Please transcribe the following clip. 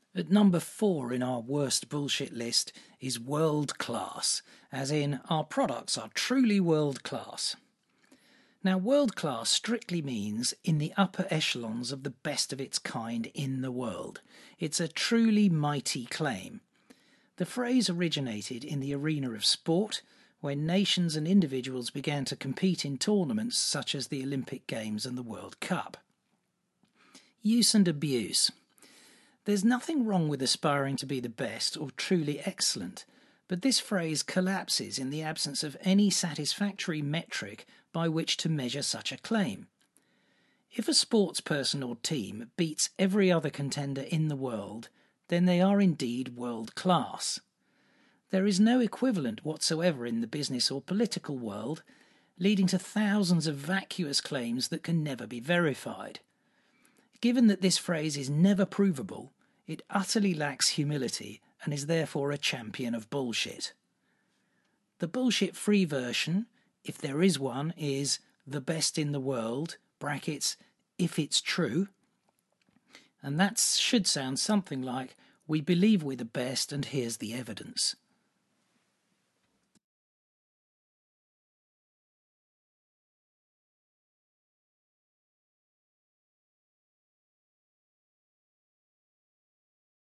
At number 4 in our worst bullshit list is world class, as in our products are truly world class. Now, world class strictly means in the upper echelons of the best of its kind in the world. It's a truly mighty claim. The phrase originated in the arena of sport, when nations and individuals began to compete in tournaments such as the Olympic Games and the World Cup. Use and abuse. There's nothing wrong with aspiring to be the best or truly excellent, but this phrase collapses in the absence of any satisfactory metric by which to measure such a claim. If a sportsperson or team beats every other contender in the world, then they are indeed world class. There is no equivalent whatsoever in the business or political world, leading to thousands of vacuous claims that can never be verified. Given that this phrase is never provable, it utterly lacks humility and is therefore a champion of bullshit. The bullshit-free version, if there is one, is the best in the world, brackets, if it's true. And that should sound something like, we believe we're the best and here's the evidence.